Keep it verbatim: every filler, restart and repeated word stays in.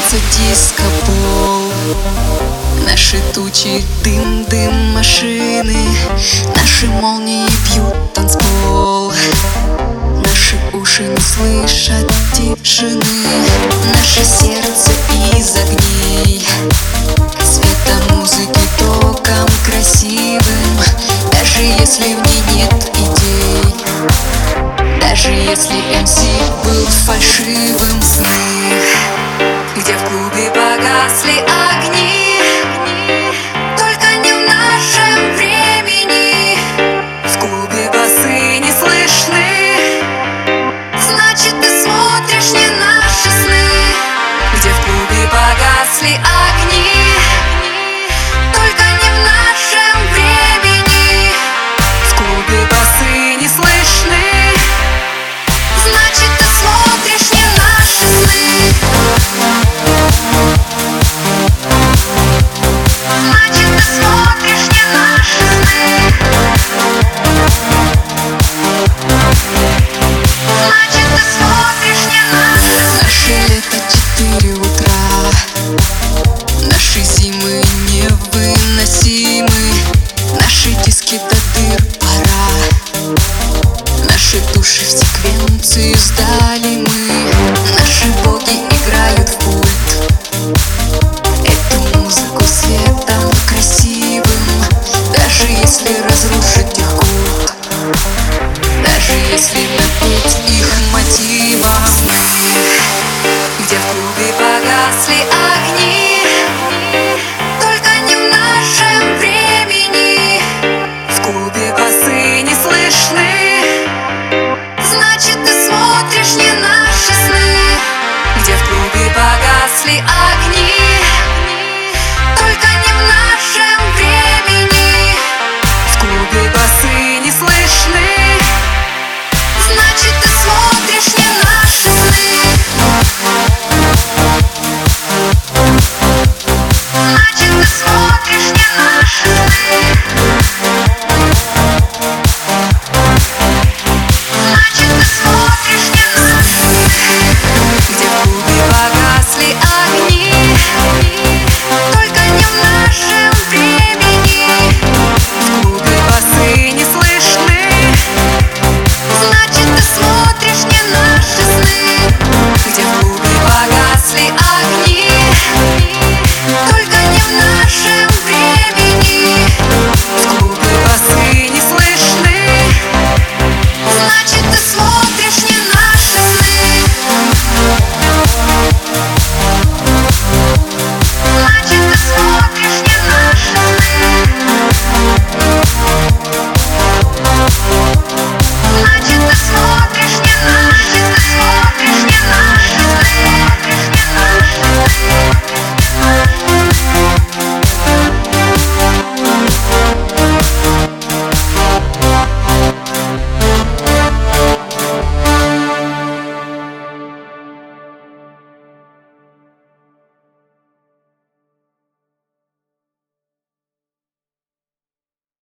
сердце диско-пол. Наши тучи, дым, дым машины, наши молнии бьют танцпол. Наши уши не слышат тишины, наше сердце из огней, света музыки током красивым. Даже если в ней нет идей, даже если эм си был фальшивым, сны, где в клубе погасли огни, только не в нашем времени. В клубе басы не слышны, значит ты смотришь не наши сны. Где в клубе погасли